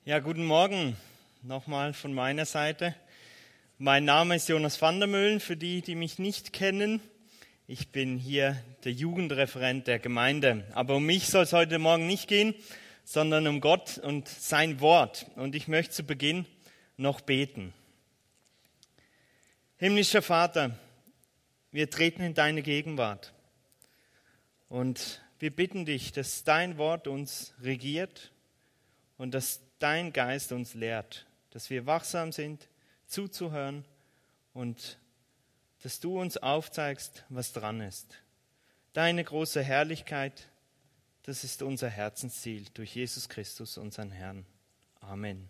Ja, guten Morgen nochmal von meiner Seite. Mein Name ist Jonas van der Meulen, für die, die mich nicht kennen. Ich bin hier der Jugendreferent der Gemeinde. Aber um mich soll es heute Morgen nicht gehen, sondern um Gott und sein Wort. Und ich möchte zu Beginn noch beten. Himmlischer Vater, wir treten in deine Gegenwart. Und wir bitten dich, dass dein Wort uns regiert und dass dein Geist uns lehrt, dass wir wachsam sind, zuzuhören und dass du uns aufzeigst, was dran ist. Deine große Herrlichkeit, das ist unser Herzensziel durch Jesus Christus, unseren Herrn. Amen.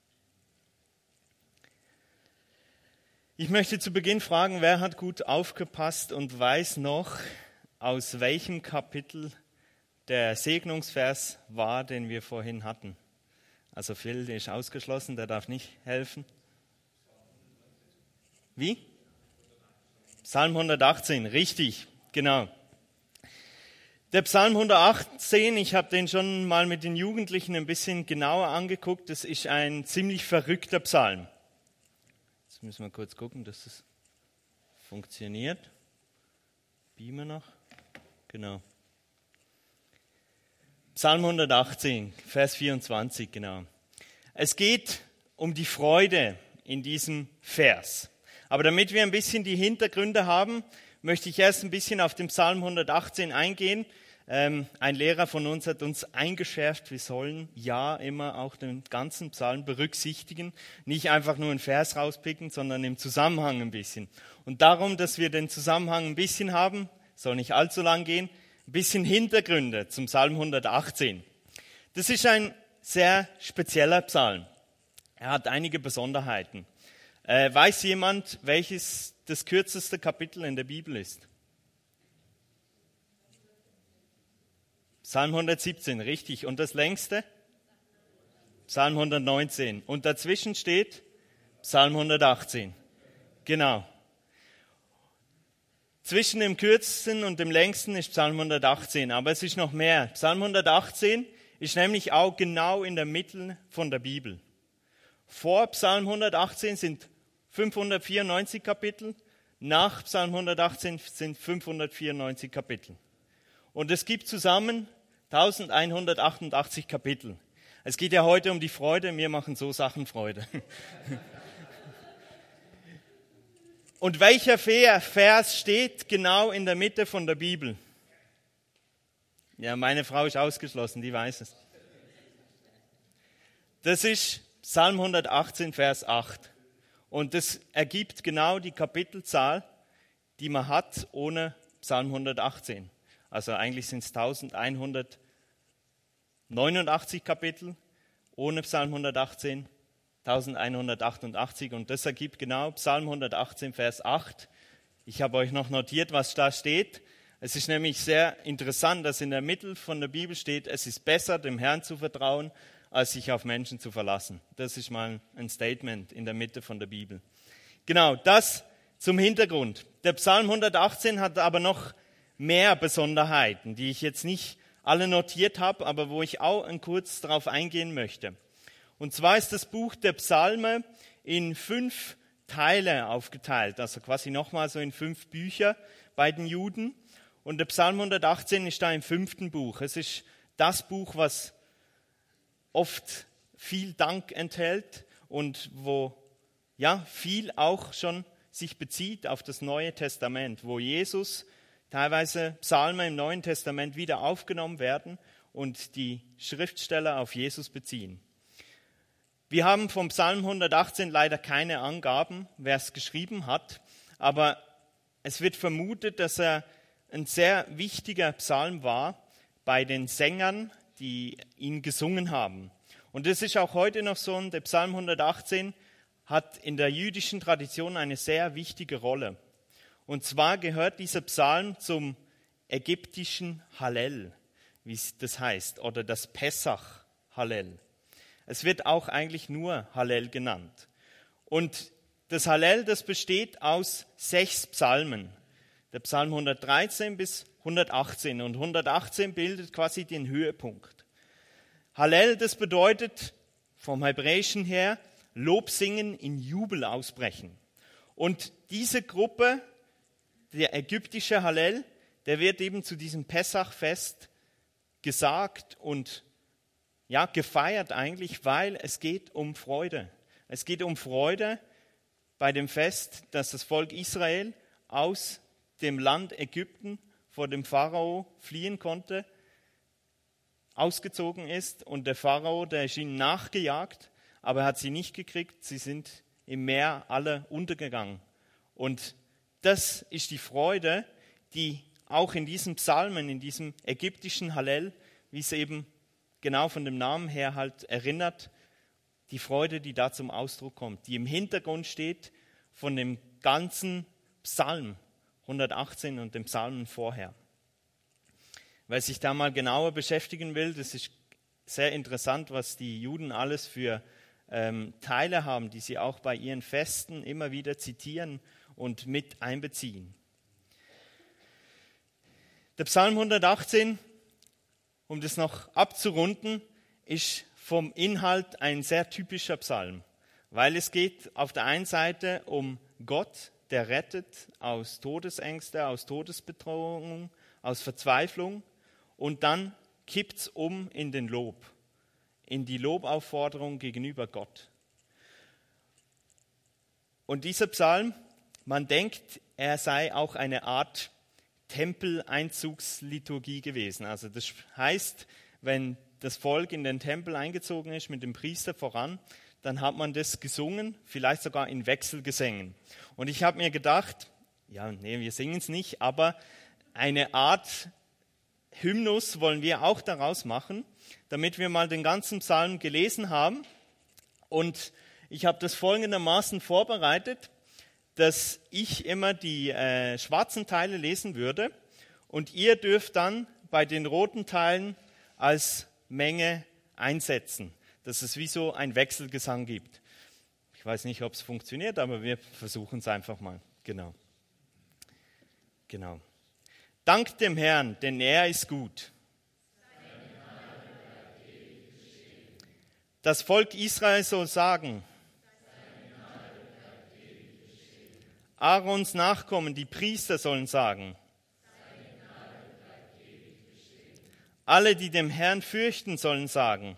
Ich möchte zu Beginn fragen, wer hat gut aufgepasst und weiß noch, aus welchem Kapitel der Segnungsvers war, den wir vorhin hatten? Also Phil ist ausgeschlossen, der darf nicht helfen. Wie? Psalm 118, richtig, genau. Der Psalm 118, ich habe den schon mal mit den Jugendlichen ein bisschen genauer angeguckt, das ist ein ziemlich verrückter Psalm. Jetzt müssen wir kurz gucken, dass das funktioniert. Beamer noch, genau. Psalm 118, Vers 24, genau. Es geht um die Freude in diesem Vers. Aber damit wir ein bisschen die Hintergründe haben, möchte ich erst ein bisschen auf den Psalm 118 eingehen. Ein Lehrer von uns hat uns eingeschärft, wir sollen ja immer auch den ganzen Psalm berücksichtigen. Nicht einfach nur einen Vers rauspicken, sondern im Zusammenhang ein bisschen. Und darum, dass wir den Zusammenhang ein bisschen haben, soll nicht allzu lang gehen, ein bisschen Hintergründe zum Psalm 118. Das ist ein sehr spezieller Psalm. Er hat einige Besonderheiten. Weiß jemand, welches das kürzeste Kapitel in der Bibel ist? Psalm 117, richtig. Und das längste? Psalm 119. Und dazwischen steht Psalm 118. Genau. Zwischen dem kürzesten und dem längsten ist Psalm 118, aber es ist noch mehr. Psalm 118 ist nämlich auch genau in der Mitte von der Bibel. Vor Psalm 118 sind 594 Kapitel, nach Psalm 118 sind 594 Kapitel. Und es gibt zusammen 1188 Kapitel. Es geht ja heute um die Freude, mir machen so Sachen Freude. Und welcher Vers steht genau in der Mitte von der Bibel? Ja, meine Frau ist ausgeschlossen, die weiß es. Das ist Psalm 118, Vers 8. Und das ergibt genau die Kapitelzahl, die man hat ohne Psalm 118. Also eigentlich sind es 1189 Kapitel ohne Psalm 118. 1188 und das ergibt genau Psalm 118, Vers 8. Ich habe euch noch notiert, was da steht. Es ist nämlich sehr interessant, dass in der Mitte von der Bibel steht, es ist besser, dem Herrn zu vertrauen, als sich auf Menschen zu verlassen. Das ist mal ein Statement in der Mitte von der Bibel. Genau, das zum Hintergrund. Der Psalm 118 hat aber noch mehr Besonderheiten, die ich jetzt nicht alle notiert habe, aber wo ich auch kurz darauf eingehen möchte. Und zwar ist das Buch der Psalme in 5 Teile aufgeteilt, also quasi nochmal so in 5 Bücher bei den Juden. Und der Psalm 118 ist da im 5. Buch. Es ist das Buch, was oft viel Dank enthält und wo ja viel auch schon sich bezieht auf das Neue Testament, wo Jesus teilweise Psalme im Neuen Testament wieder aufgenommen werden und die Schriftsteller auf Jesus beziehen. Wir haben vom Psalm 118 leider keine Angaben, wer es geschrieben hat, aber es wird vermutet, dass er ein sehr wichtiger Psalm war bei den Sängern, die ihn gesungen haben. Und das ist auch heute noch so, der Psalm 118 hat in der jüdischen Tradition eine sehr wichtige Rolle. Und zwar gehört dieser Psalm zum ägyptischen Hallel, wie das heißt, oder das Pessach-Hallel. Es wird auch eigentlich nur Hallel genannt. Und das Hallel, das besteht aus 6 Psalmen. Der Psalm 113 bis 118. Und 118 bildet quasi den Höhepunkt. Hallel, das bedeutet vom Hebräischen her Lob singen, in Jubel ausbrechen. Und diese Gruppe, der ägyptische Hallel, der wird eben zu diesem Pessachfest gesagt und ja, gefeiert eigentlich, weil es geht um Freude. Es geht um Freude bei dem Fest, dass das Volk Israel aus dem Land Ägypten vor dem Pharao fliehen konnte, ausgezogen ist und der Pharao, der ist ihnen nachgejagt, aber er hat sie nicht gekriegt, sie sind im Meer alle untergegangen. Und das ist die Freude, die auch in diesem Psalmen, in diesem ägyptischen Hallel, wie es eben genau von dem Namen her halt erinnert, die Freude, die da zum Ausdruck kommt, die im Hintergrund steht von dem ganzen Psalm 118 und dem Psalmen vorher. Wer sich da mal genauer beschäftigen will, das ist sehr interessant, was die Juden alles für Teile haben, die sie auch bei ihren Festen immer wieder zitieren und mit einbeziehen. Der Psalm 118, um das noch abzurunden, ist vom Inhalt ein sehr typischer Psalm, weil es geht auf der einen Seite um Gott, der rettet aus Todesängste, aus Todesbedrohung, aus Verzweiflung, und dann kippt es um in den Lob, in die Lobaufforderung gegenüber Gott. Und dieser Psalm, man denkt, er sei auch eine Art Tempeleinzugsliturgie gewesen. Also das heißt, wenn das Volk in den Tempel eingezogen ist mit dem Priester voran, dann hat man das gesungen, vielleicht sogar in Wechselgesängen. Und ich habe mir gedacht, wir singen es nicht, aber eine Art Hymnus wollen wir auch daraus machen, damit wir mal den ganzen Psalm gelesen haben. Und ich habe das folgendermaßen vorbereitet, dass ich immer die schwarzen Teile lesen würde und ihr dürft dann bei den roten Teilen als Menge einsetzen, dass es wie so ein Wechselgesang gibt. Ich weiß nicht, ob es funktioniert, aber wir versuchen es einfach mal. Genau. Dankt dem Herrn, denn er ist gut. Das Volk Israel soll sagen, Aarons Nachkommen, die Priester, sollen sagen, alle, die dem Herrn fürchten, sollen sagen,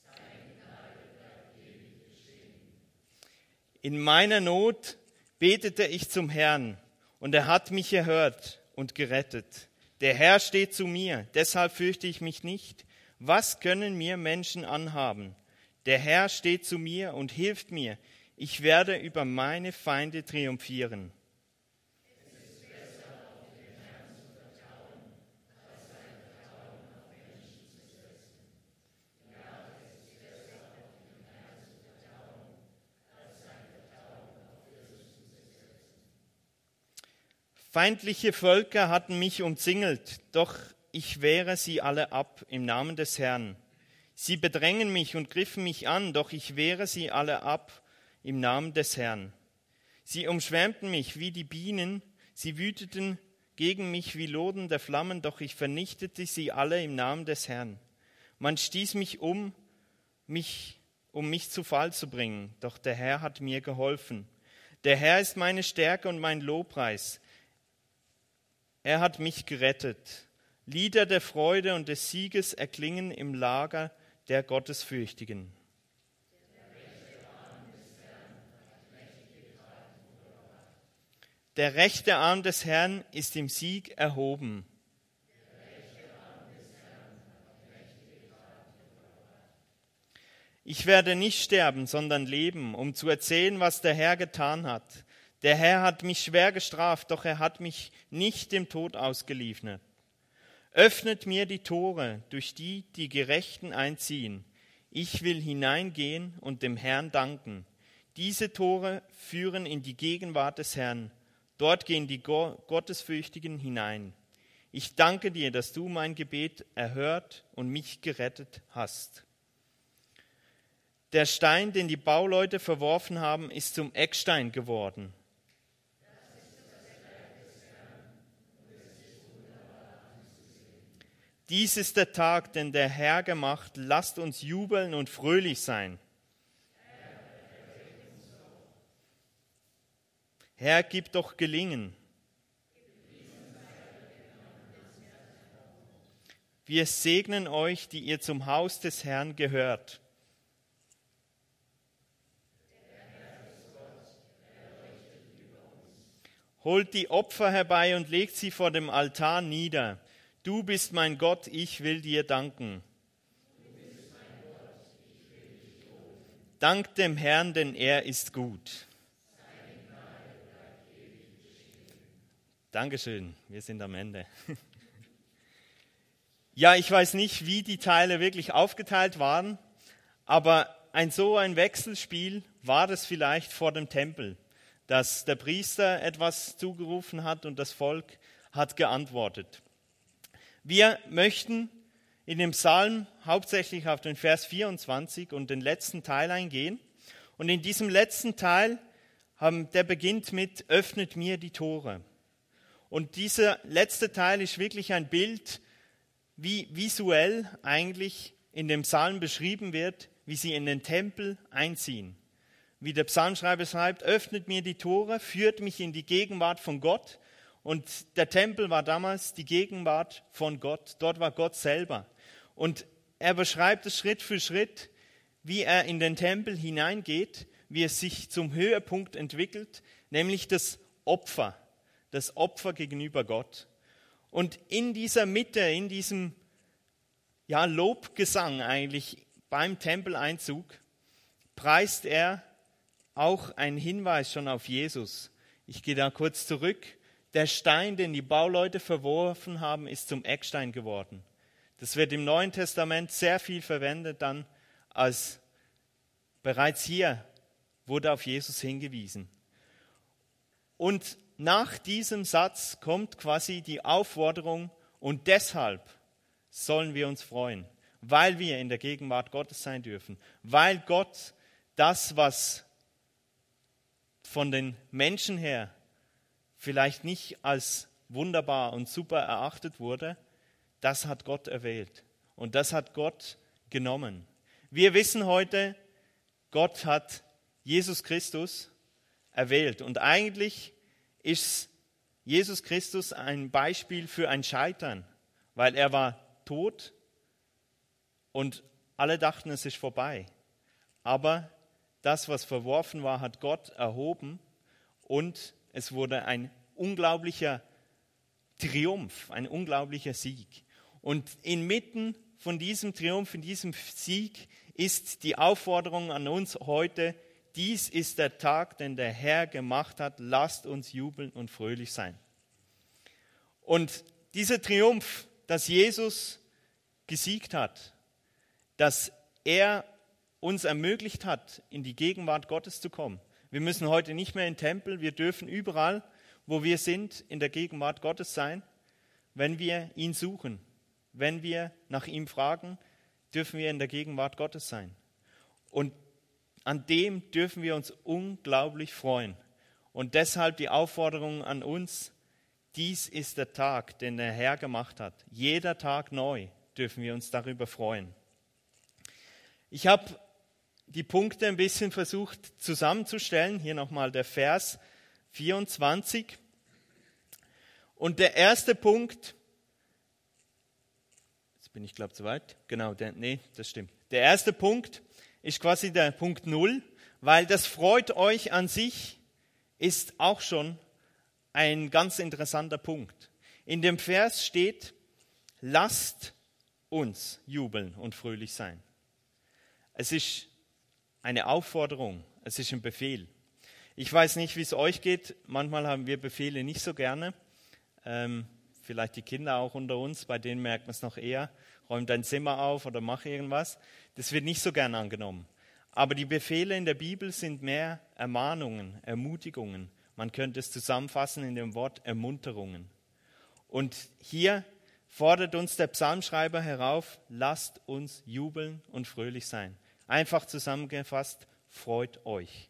in meiner Not betete ich zum Herrn, und er hat mich erhört und gerettet. Der Herr steht zu mir, deshalb fürchte ich mich nicht. Was können mir Menschen anhaben? Der Herr steht zu mir und hilft mir. Ich werde über meine Feinde triumphieren. Feindliche Völker hatten mich umzingelt, doch ich wehre sie alle ab im Namen des Herrn. Sie bedrängen mich und griffen mich an, doch ich wehre sie alle ab im Namen des Herrn. Sie umschwärmten mich wie die Bienen, sie wüteten gegen mich wie lodernde Flammen, doch ich vernichtete sie alle im Namen des Herrn. Man stieß mich um mich zu Fall zu bringen, doch der Herr hat mir geholfen. Der Herr ist meine Stärke und mein Lobpreis. Er hat mich gerettet. Lieder der Freude und des Sieges erklingen im Lager der Gottesfürchtigen. Der rechte Arm des Herrn ist im Sieg erhoben. Ich werde nicht sterben, sondern leben, um zu erzählen, was der Herr getan hat. Der Herr hat mich schwer gestraft, doch er hat mich nicht dem Tod ausgeliefert. Öffnet mir die Tore, durch die die Gerechten einziehen. Ich will hineingehen und dem Herrn danken. Diese Tore führen in die Gegenwart des Herrn. Dort gehen die Gottesfürchtigen hinein. Ich danke dir, dass du mein Gebet erhört und mich gerettet hast. Der Stein, den die Bauleute verworfen haben, ist zum Eckstein geworden. Dies ist der Tag, den der Herr gemacht. Lasst uns jubeln und fröhlich sein. Herr, gib doch Gelingen. Wir segnen euch, die ihr zum Haus des Herrn gehört. Holt die Opfer herbei und legt sie vor dem Altar nieder. Du bist mein Gott, ich will dir danken. Dankt dem Herrn, denn er ist gut. Dankeschön, wir sind am Ende. Ja, ich weiß nicht, wie die Teile wirklich aufgeteilt waren, aber so ein Wechselspiel war das vielleicht vor dem Tempel, dass der Priester etwas zugerufen hat und das Volk hat geantwortet. Wir möchten in dem Psalm hauptsächlich auf den Vers 24 und den letzten Teil eingehen. Und in diesem letzten Teil, der beginnt mit "Öffnet mir die Tore". Und dieser letzte Teil ist wirklich ein Bild, wie visuell eigentlich in dem Psalm beschrieben wird, wie sie in den Tempel einziehen. Wie der Psalmschreiber schreibt: "Öffnet mir die Tore, führt mich in die Gegenwart von Gott." Und der Tempel war damals die Gegenwart von Gott. Dort war Gott selber. Und er beschreibt es Schritt für Schritt, wie er in den Tempel hineingeht, wie es sich zum Höhepunkt entwickelt, nämlich das Opfer gegenüber Gott. Und in dieser Mitte, in diesem Lobgesang eigentlich beim Tempeleinzug, preist er auch einen Hinweis schon auf Jesus. Ich gehe da kurz zurück. Der Stein, den die Bauleute verworfen haben, ist zum Eckstein geworden. Das wird im Neuen Testament sehr viel verwendet dann, als bereits hier wurde auf Jesus hingewiesen. Und nach diesem Satz kommt quasi die Aufforderung: und deshalb sollen wir uns freuen, weil wir in der Gegenwart Gottes sein dürfen, weil Gott das, was von den Menschen her vielleicht nicht als wunderbar und super erachtet wurde, das hat Gott erwählt und das hat Gott genommen. Wir wissen heute, Gott hat Jesus Christus erwählt und eigentlich ist Jesus Christus ein Beispiel für ein Scheitern, weil er war tot und alle dachten, es ist vorbei. Aber das, was verworfen war, hat Gott erhoben und es wurde ein unglaublicher Triumph, ein unglaublicher Sieg. Und inmitten von diesem Triumph, in diesem Sieg ist die Aufforderung an uns heute: Dies ist der Tag, den der Herr gemacht hat, lasst uns jubeln und fröhlich sein. Und dieser Triumph, dass Jesus gesiegt hat, dass er uns ermöglicht hat, in die Gegenwart Gottes zu kommen. Wir müssen heute nicht mehr in den Tempel, wir dürfen überall, wo wir sind, in der Gegenwart Gottes sein, wenn wir ihn suchen. Wenn wir nach ihm fragen, dürfen wir in der Gegenwart Gottes sein. Und an dem dürfen wir uns unglaublich freuen. Und deshalb die Aufforderung an uns: Dies ist der Tag, den der Herr gemacht hat. Jeder Tag neu dürfen wir uns darüber freuen. Ich habe die Punkte ein bisschen versucht zusammenzustellen. Hier nochmal der Vers 24. Und der erste Punkt, jetzt bin ich glaube zu weit, genau, das stimmt. Der erste Punkt ist quasi der Punkt 0, weil das "Freut euch" an sich ist auch schon ein ganz interessanter Punkt. In dem Vers steht: Lasst uns jubeln und fröhlich sein. Es ist eine Aufforderung, es ist ein Befehl. Ich weiß nicht, wie es euch geht, manchmal haben wir Befehle nicht so gerne. Vielleicht die Kinder auch unter uns, bei denen merkt man es noch eher: Räum dein Zimmer auf oder mach irgendwas. Das wird nicht so gern angenommen. Aber die Befehle in der Bibel sind mehr Ermahnungen, Ermutigungen. Man könnte es zusammenfassen in dem Wort Ermunterungen. Und hier fordert uns der Psalmschreiber herauf: Lasst uns jubeln und fröhlich sein. Einfach zusammengefasst: Freut euch.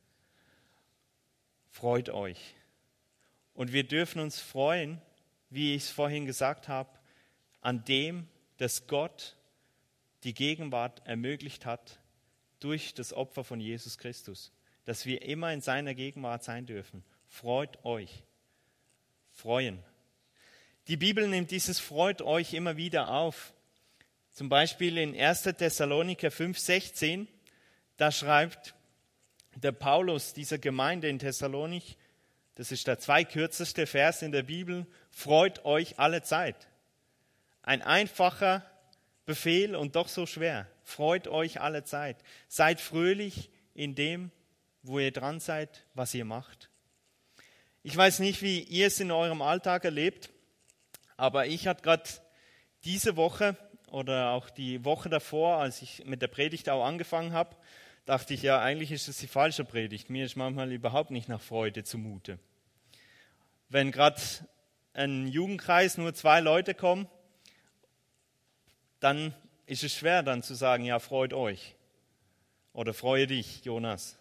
Freut euch. Und wir dürfen uns freuen, wie ich es vorhin gesagt habe, an dem, dass Gott die Gegenwart ermöglicht hat durch das Opfer von Jesus Christus. Dass wir immer in seiner Gegenwart sein dürfen. Freut euch. Freuen. Die Bibel nimmt dieses Freut euch immer wieder auf. Zum Beispiel in 1. Thessaloniker 5,16, da schreibt der Paulus dieser Gemeinde in Thessalonich, das ist der zweitkürzeste Vers in der Bibel, freut euch alle Zeit. Ein einfacher Befehl und doch so schwer. Freut euch alle Zeit. Seid fröhlich in dem, wo ihr dran seid, was ihr macht. Ich weiß nicht, wie ihr es in eurem Alltag erlebt, aber ich hatte gerade diese Woche oder auch die Woche davor, als ich mit der Predigt auch angefangen habe, dachte ich, ja, eigentlich ist es die falsche Predigt. Mir ist manchmal überhaupt nicht nach Freude zumute. Wenn gerade ein Jugendkreis nur 2 Leute kommen, dann ist es schwer dann zu sagen, ja, freut euch. Oder freue dich, Jonas.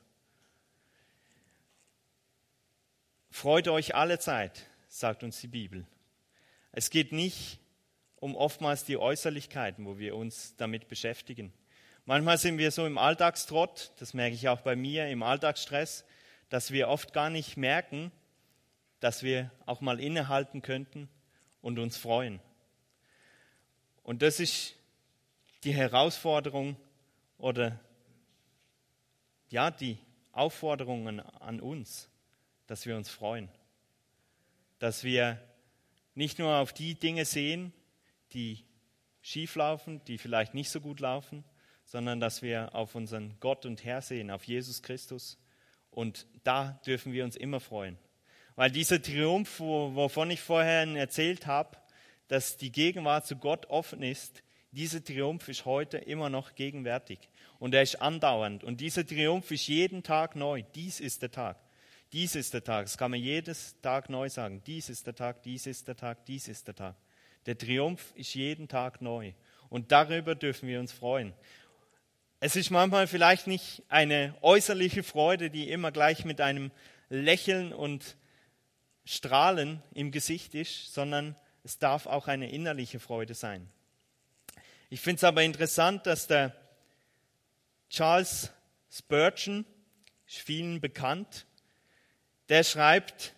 Freut euch alle Zeit, sagt uns die Bibel. Es geht nicht um oftmals die Äußerlichkeiten, wo wir uns damit beschäftigen. Manchmal sind wir so im Alltagstrott, das merke ich auch bei mir, im Alltagsstress, dass wir oft gar nicht merken, dass wir auch mal innehalten könnten und uns freuen. Und das ist die Herausforderung oder ja, die Aufforderungen an uns, dass wir uns freuen. Dass wir nicht nur auf die Dinge sehen, die schief laufen, die vielleicht nicht so gut laufen, sondern dass wir auf unseren Gott und Herr sehen, auf Jesus Christus. Und da dürfen wir uns immer freuen. Weil dieser Triumph, wovon ich vorher erzählt habe, dass die Gegenwart zu Gott offen ist, dieser Triumph ist heute immer noch gegenwärtig. Und er ist andauernd. Und dieser Triumph ist jeden Tag neu. Dies ist der Tag. Dies ist der Tag. Das kann man jedes Tag neu sagen. Dies ist der Tag, dies ist der Tag, dies ist der Tag. Der Triumph ist jeden Tag neu. Und darüber dürfen wir uns freuen. Es ist manchmal vielleicht nicht eine äußerliche Freude, die immer gleich mit einem Lächeln und Strahlen im Gesicht ist, sondern es darf auch eine innerliche Freude sein. Ich finde es aber interessant, dass der Charles Spurgeon, ist vielen bekannt, der schreibt,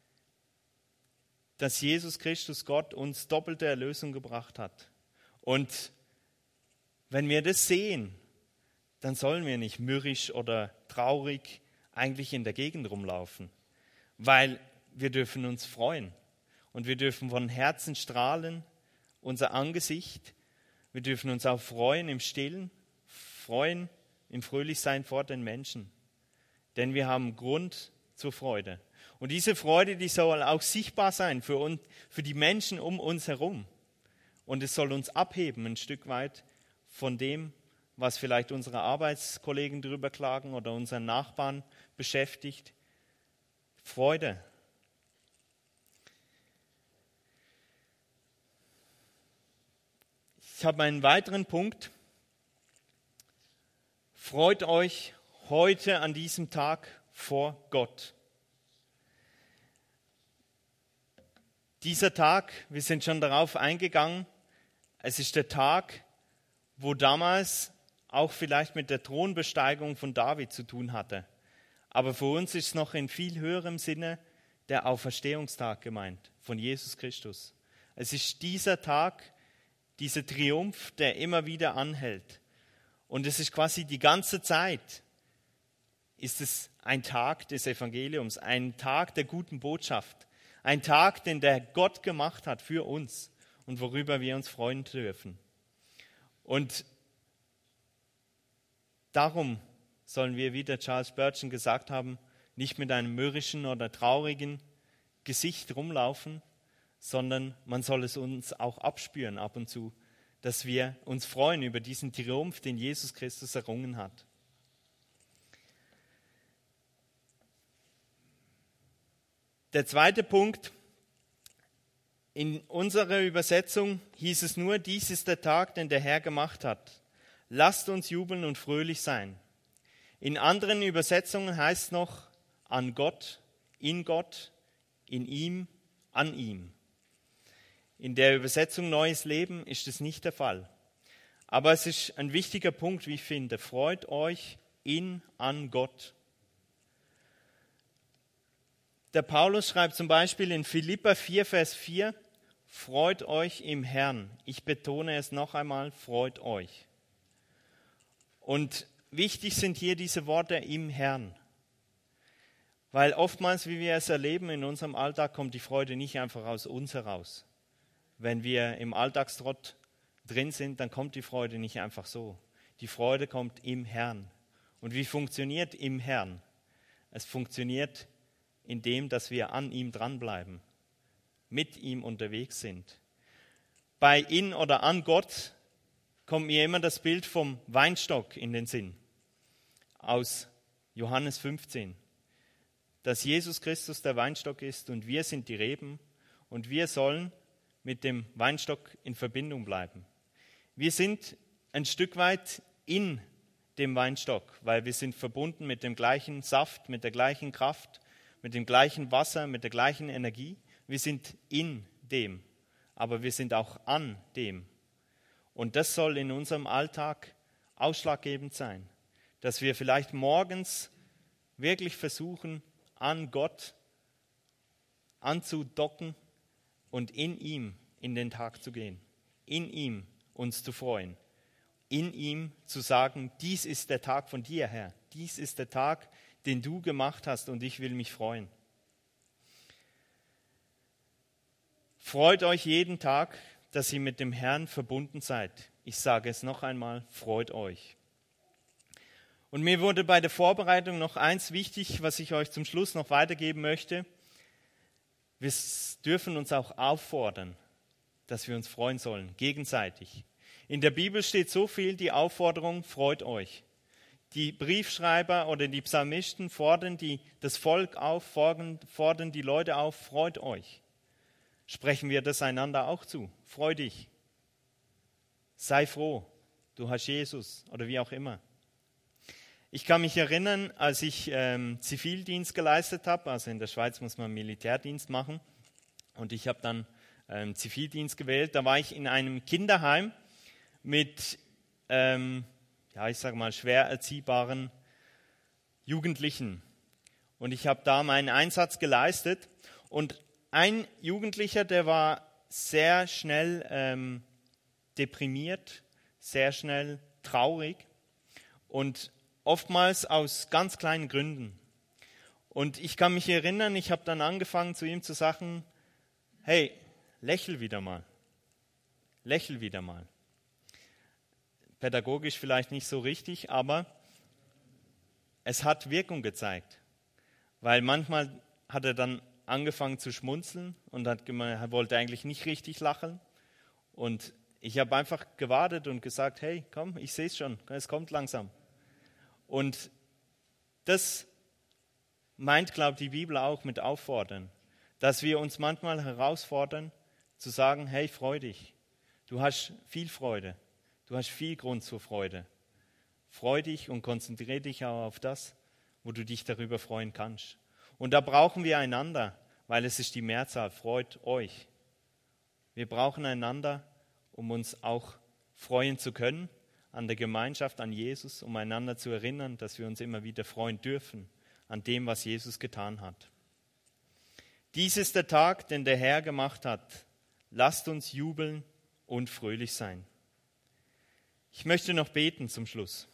dass Jesus Christus Gott uns doppelte Erlösung gebracht hat. Und wenn wir das sehen, dann sollen wir nicht mürrisch oder traurig eigentlich in der Gegend rumlaufen, weil wir dürfen uns freuen und wir dürfen von Herzen strahlen, unser Angesicht. Wir dürfen uns auch freuen im Stillen, freuen im Fröhlichsein vor den Menschen, denn wir haben Grund zur Freude. Und diese Freude, die soll auch sichtbar sein für die Menschen um uns herum. Und es soll uns abheben ein Stück weit von dem, was vielleicht unsere Arbeitskollegen drüber klagen oder unseren Nachbarn beschäftigt. Freude. Ich habe einen weiteren Punkt. Freut euch heute an diesem Tag vor Gott. Dieser Tag, wir sind schon darauf eingegangen, es ist der Tag, wo damals auch vielleicht mit der Thronbesteigung von David zu tun hatte. Aber für uns ist es noch in viel höherem Sinne der Auferstehungstag gemeint, von Jesus Christus. Es ist dieser Tag, dieser Triumph, der immer wieder anhält. Und es ist quasi die ganze Zeit, ist es ein Tag des Evangeliums, ein Tag der guten Botschaft, ein Tag, den der Gott gemacht hat für uns und worüber wir uns freuen dürfen. Und darum sollen wir, wie der Charles Spurgeon gesagt haben, nicht mit einem mürrischen oder traurigen Gesicht rumlaufen, sondern man soll es uns auch abspüren ab und zu, dass wir uns freuen über diesen Triumph, den Jesus Christus errungen hat. Der zweite Punkt, in unserer Übersetzung hieß es nur, dies ist der Tag, den der Herr gemacht hat. Lasst uns jubeln und fröhlich sein. In anderen Übersetzungen heißt es noch, an Gott, in ihm, an ihm. In der Übersetzung Neues Leben ist es nicht der Fall. Aber es ist ein wichtiger Punkt, wie ich finde. Freut euch an Gott. der Paulus schreibt zum Beispiel in Philipper 4, Vers 4, freut euch im Herrn. Ich betone es noch einmal, freut euch. Und wichtig sind hier diese Worte im Herrn. Weil oftmals, wie wir es erleben in unserem Alltag, kommt die Freude nicht einfach aus uns heraus. Wenn wir im Alltagstrott drin sind, dann kommt die Freude nicht einfach so. Die Freude kommt im Herrn. Und wie funktioniert im Herrn? Es funktioniert indem, dass wir an ihm dranbleiben, mit ihm unterwegs sind. Bei in oder an Gott kommt mir immer das Bild vom Weinstock in den Sinn, aus Johannes 15, dass Jesus Christus der Weinstock ist und wir sind die Reben und wir sollen mit dem Weinstock in Verbindung bleiben. Wir sind ein Stück weit in dem Weinstock, weil wir sind verbunden mit dem gleichen Saft, mit der gleichen Kraft, mit dem gleichen Wasser, mit der gleichen Energie. Wir sind in dem, aber wir sind auch an dem. Und das soll in unserem Alltag ausschlaggebend sein, dass wir vielleicht morgens wirklich versuchen, an Gott anzudocken und in ihm in den Tag zu gehen, in ihm uns zu freuen, in ihm zu sagen, dies ist der Tag von dir, Herr, dies ist der Tag, den du gemacht hast und ich will mich freuen. Freut euch jeden Tag, dass ihr mit dem Herrn verbunden seid. Ich sage es noch einmal, freut euch. Und mir wurde bei der Vorbereitung noch eins wichtig, was ich euch zum Schluss noch weitergeben möchte. Wir dürfen uns auch auffordern, dass wir uns freuen sollen, gegenseitig. In der Bibel steht so viel die Aufforderung, freut euch. Die Briefschreiber oder die Psalmisten fordern das Volk auf, fordern die Leute auf, freut euch. Sprechen wir das einander auch zu. Freu dich. Sei froh, du hast Jesus oder wie auch immer. Ich kann mich erinnern, als ich Zivildienst geleistet habe, also in der Schweiz muss man Militärdienst machen und ich habe dann Zivildienst gewählt. Da war ich in einem Kinderheim mit ich sage mal, schwer erziehbaren Jugendlichen. Und ich habe da meinen Einsatz geleistet. Und ein Jugendlicher, der war sehr schnell deprimiert, sehr schnell traurig und oftmals aus ganz kleinen Gründen. Und ich kann mich erinnern, ich habe dann angefangen zu ihm zu sagen, hey, lächel wieder mal. Lächel wieder mal. Pädagogisch vielleicht nicht so richtig, aber es hat Wirkung gezeigt. Weil manchmal hat er dann angefangen zu schmunzeln und hat gemeint, er wollte eigentlich nicht richtig lachen. Und ich habe einfach gewartet und gesagt, hey, komm, ich sehe es schon, es kommt langsam. Und das meint, glaube ich, die Bibel auch mit auffordern, dass wir uns manchmal herausfordern, zu sagen, hey, freu dich, du hast viel Freude. Du hast viel Grund zur Freude. Freu dich und konzentriere dich auch auf das, wo du dich darüber freuen kannst. Und da brauchen wir einander, weil es ist die Mehrzahl. Freut euch. Wir brauchen einander, um uns auch freuen zu können an der Gemeinschaft, an Jesus, um einander zu erinnern, dass wir uns immer wieder freuen dürfen an dem, was Jesus getan hat. Dies ist der Tag, den der Herr gemacht hat. Lasst uns jubeln und fröhlich sein. Ich möchte noch beten zum Schluss.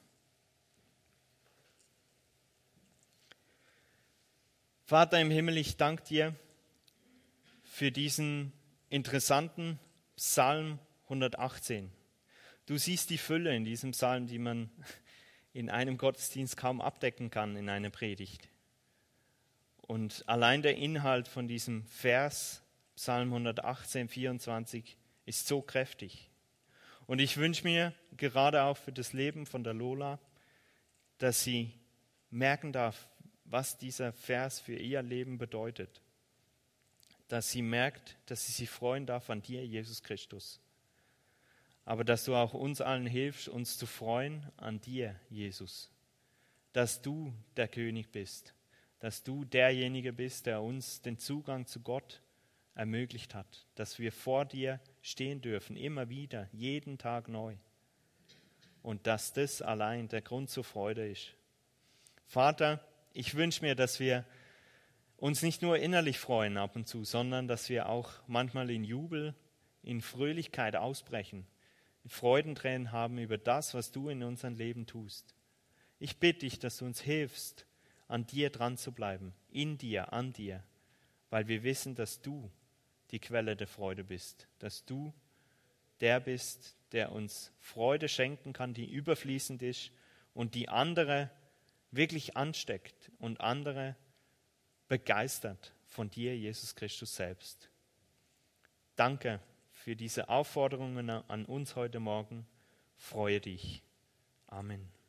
Vater im Himmel, ich danke dir für diesen interessanten Psalm 118. Du siehst die Fülle in diesem Psalm, die man in einem Gottesdienst kaum abdecken kann in einer Predigt. Und allein der Inhalt von diesem Vers, Psalm 118, 24, ist so kräftig. Und ich wünsche mir gerade auch für das Leben von der Lola, dass sie merken darf, was dieser Vers für ihr Leben bedeutet. Dass sie merkt, dass sie sich freuen darf an dir, Jesus Christus. Aber dass du auch uns allen hilfst, uns zu freuen an dir, Jesus. Dass du der König bist. Dass du derjenige bist, der uns den Zugang zu Gott ermöglicht hat. Dass wir vor dir stehen dürfen, immer wieder, jeden Tag neu. Und dass das allein der Grund zur Freude ist. Vater, ich wünsche mir, dass wir uns nicht nur innerlich freuen ab und zu, sondern dass wir auch manchmal in Jubel, in Fröhlichkeit ausbrechen, Freudentränen haben über das, was du in unserem Leben tust. Ich bitte dich, dass du uns hilfst, an dir dran zu bleiben, in dir, an dir, weil wir wissen, dass du die Quelle der Freude bist, dass du der bist, der uns Freude schenken kann, die überfließend ist und die andere wirklich ansteckt und andere begeistert von dir, Jesus Christus selbst. Danke für diese Aufforderungen an uns heute Morgen. Freue dich. Amen.